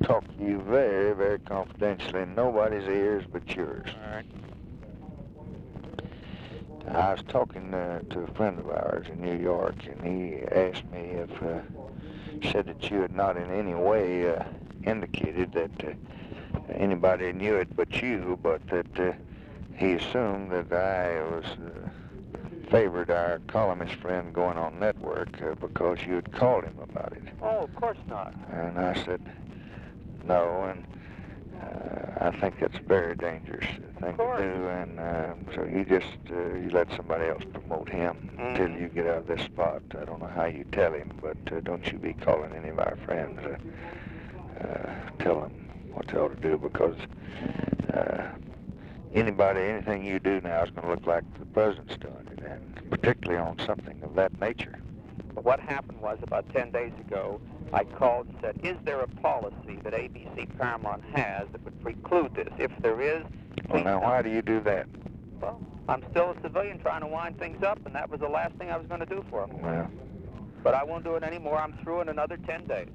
talk to you very, very confidentially in nobody's ears but yours. All right. I was talking to a friend of ours in New York, and he asked me if, said that you had not in any way indicated that anybody knew it but you, but that he assumed that I was favored our columnist friend going on network because you had called him about it. Oh, of course not. And I said, no, and I think that's a very dangerous thing to do, and so you just you let somebody else promote him until you get out of this spot. I don't know how you tell him, but don't you be calling any of our friends. Tell them what they ought to do, because anything you do now is going to look like the president's doing it, and particularly on something of that nature. But what happened was, about 10 days ago, I called and said, is there a policy that ABC Paramount has that would preclude this? If there is, Well, now, why do you do that? Well, I'm still a civilian trying to wind things up, and that was the last thing I was going to do for them. Well, but I won't do it anymore. I'm through in another 10 days.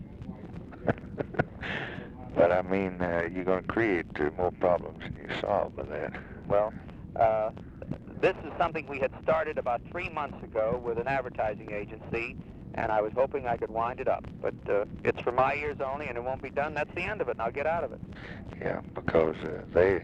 But, I mean, you're going to create more problems than you solve by that. Well, this is something we had started about 3 months ago with an advertising agency, and I was hoping I could wind it up. But it's for my ears only, and it won't be done. That's the end of it, and I'll get out of it. Yeah, because they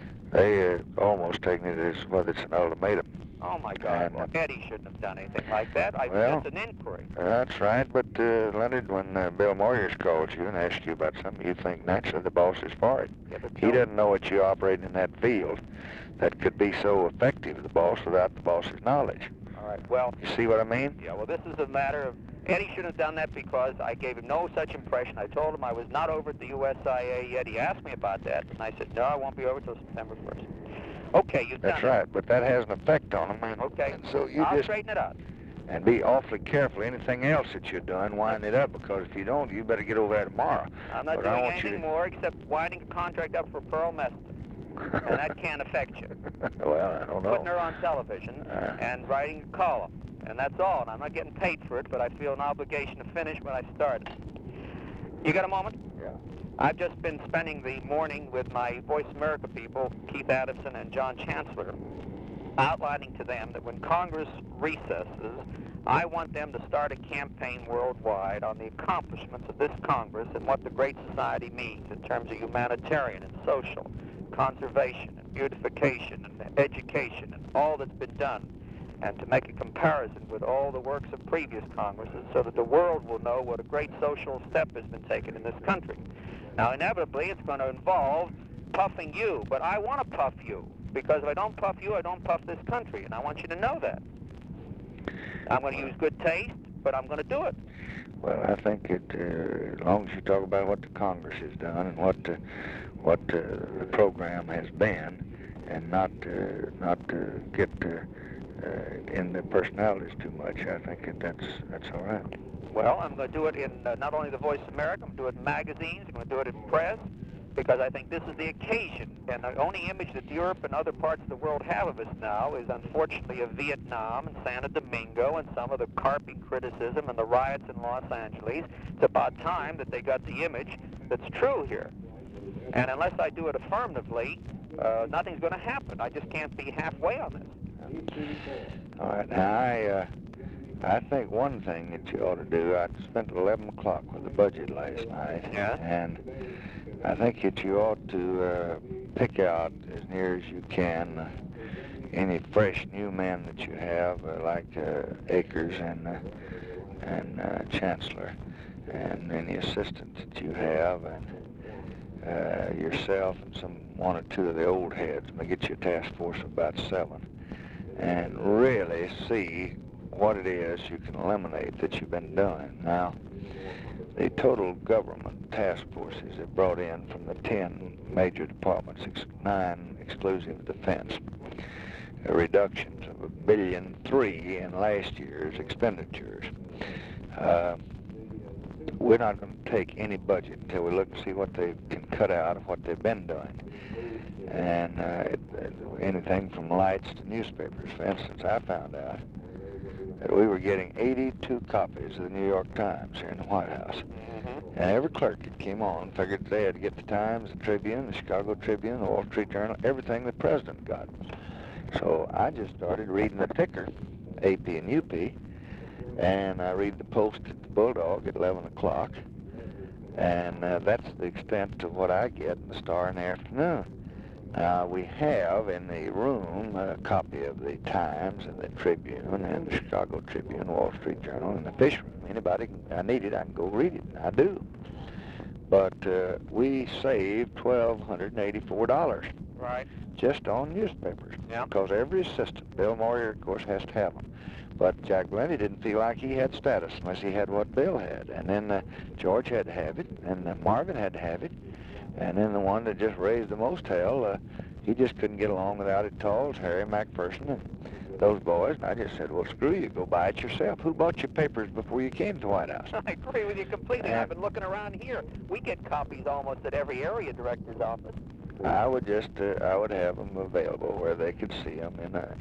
almost taking it as whether it's an ultimatum. Oh, my God. And, well, Eddie shouldn't have done anything like that. Well, it's an inquiry. That's right, but Leonard, when Bill Moyers called you and asked you about something, you think naturally the boss is for it. Yeah, but He doesn't know that you operate in that field that could be so effective, the boss, without the boss's knowledge. All right, well... You see what I mean? Yeah, well, this is a matter of... Eddie shouldn't have done that because I gave him no such impression. I told him I was not over at the USIA yet. He asked me about that, and I said, no, I won't be over till September 1st. Okay, you've done That's right, but that has an effect on him. And, okay, and so you I'll just straighten it out. And be awfully careful. Anything else that you're doing, wind it up, because if you don't, you better get over there tomorrow. I'm not but doing anything more except winding a contract up for Pearl Meston, and that can't affect you. Well, I don't know. Putting her on television and writing a column, and that's all. And I'm not getting paid for it, but I feel an obligation to finish what I started. You got a moment? Yeah. I've just been spending the morning with my Voice America people, Keith Adamson and John Chancellor, outlining to them that when Congress recesses, I want them to start a campaign worldwide on the accomplishments of this Congress and what the Great Society means in terms of humanitarian and social, conservation and beautification and education and all that's been done, and to make a comparison with all the works of previous Congresses so that the world will know what a great social step has been taken in this country. Now, inevitably, it's going to involve puffing you, but I want to puff you, because if I don't puff you, I don't puff this country, and I want you to know that. I'm going to use good taste, but I'm going to do it. Well, I think as long as you talk about what the Congress has done and what the program has been, and not get in the personalities too much, I think that's all right. Well, I'm going to do it in not only the Voice of America, I'm going to do it in magazines, I'm going to do it in press, because I think this is the occasion. And the only image that Europe and other parts of the world have of us now is, unfortunately, of Vietnam and Santo Domingo and some of the carping criticism and the riots in Los Angeles. It's about time that they got the image that's true here. And unless I do it affirmatively, nothing's going to happen. I just can't be halfway on this. All right, now I think one thing that you ought to do, I spent 11 o'clock with the budget last night, and I think that you ought to pick out as near as you can any fresh new men that you have, like Akers and Chancellor, and any assistants that you have, and yourself and one or two of the old heads. Maybe get you a task force of about 7, and really see what it is you can eliminate that you've been doing. Now, the total government task forces have brought in from the 10 major departments, 9 exclusive defense, reductions of $1.3 billion in last year's expenditures. We're not going to take any budget until we look and see what they can cut out of what they've been doing. And anything from lights to newspapers. For instance, I found out that we were getting 82 copies of the New York Times here in the White House. And every clerk that came on figured they had to get the Times, the Tribune, the Chicago Tribune, the Wall Street Journal, everything the president got. So I just started reading the ticker, AP and UP, and I read the Post at the Bulldog at 11 o'clock, and that's the extent of what I get in the Star in the afternoon. We have in the room a copy of the Times and the Tribune and the Chicago Tribune, Wall Street Journal, and the fish room. Anybody, I need it, I can go read it, and I do. But we saved $1,284. Right. Just on newspapers. Yeah. Because every assistant, Bill Moyer, of course, has to have them. But Jack Valenti didn't feel like he had status unless he had what Bill had. And then George had to have it, and Marvin had to have it. And then the one that just raised the most hell, he just couldn't get along without it. Tall, Harry McPherson and those boys. And I just said, well, screw you, go buy it yourself. Who bought your papers before you came to the White House? I agree with you completely. I've been looking around here. We get copies almost at every area director's office. I would just, I would have them available where they could see them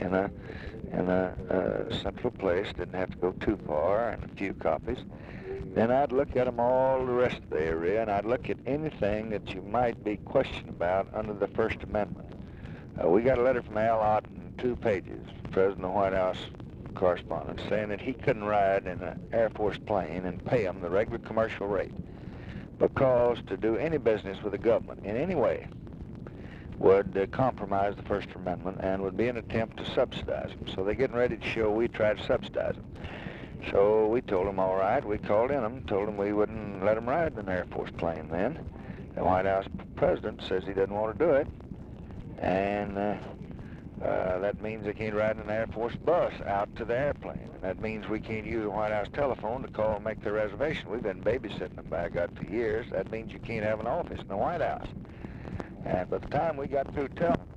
in a central place. Didn't have to go too far, and a few copies. Then I'd look at them all the rest of the area, and I'd look at anything that you might be questioned about under the First Amendment. We got a letter from Al Otten, 2 pages, President of the White House correspondent, saying that he couldn't ride in an Air Force plane and pay them the regular commercial rate, because to do any business with the government in any way would compromise the First Amendment and would be an attempt to subsidize them. So they're getting ready to show we tried to subsidize them. So we told them, all right. We called in them, told them we wouldn't let them ride in an Air Force plane then. The White House president says he doesn't want to do it. And that means they can't ride in an Air Force bus out to the airplane. And that means we can't use the White House telephone to call and make their reservation. We've been babysitting them by God for years. That means you can't have an office in the White House. And by the time we got through telling them,